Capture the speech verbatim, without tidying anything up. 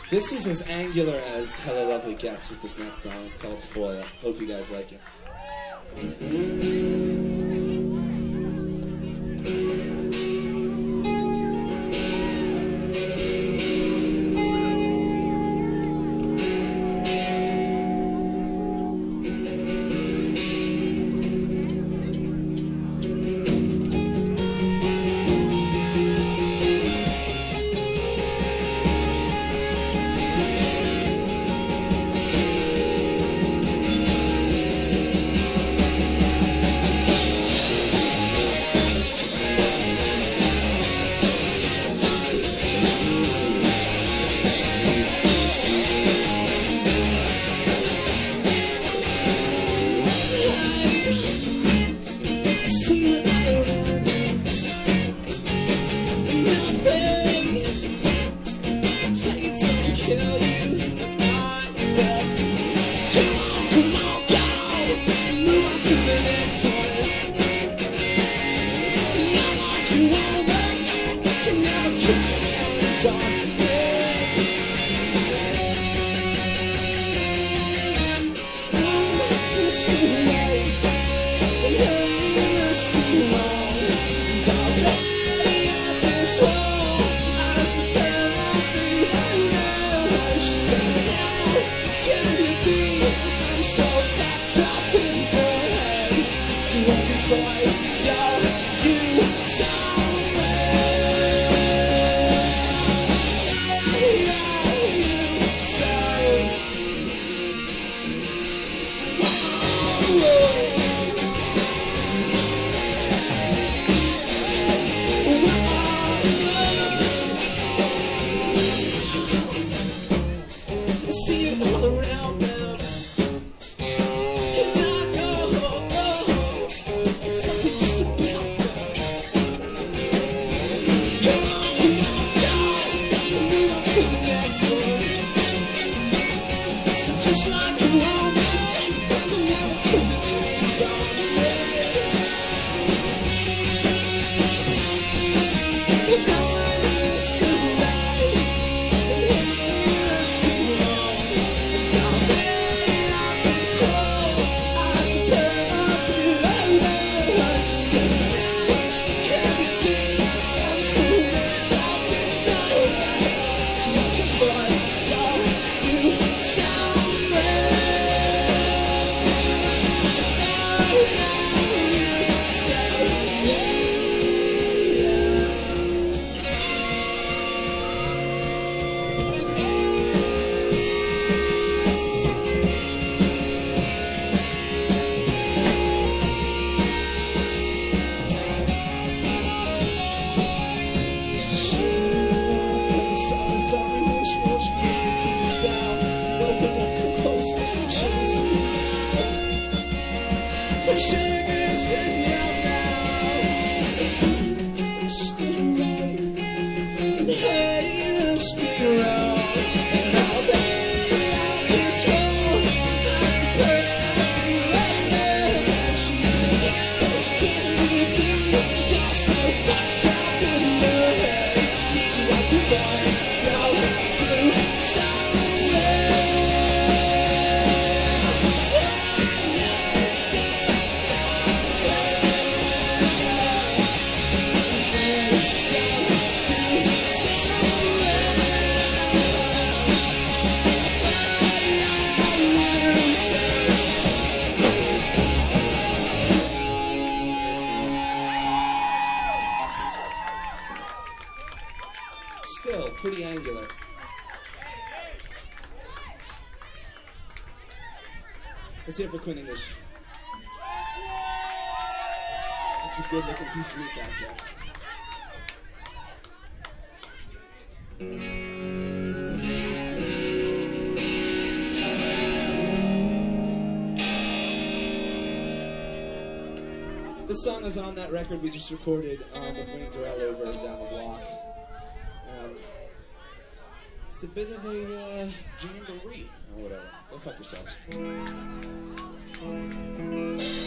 This is as angular as Hello Lovely gets with this next song. It's called Foil. Hope you guys like it. Still pretty angular. Let's hear it for Quinn English. That's a good looking piece of meat back there. This song is on that record we just recorded um, with Wayne Durrell over down the block. Um, it's a bit of a uh, jamboree or whatever. Go fuck yourselves.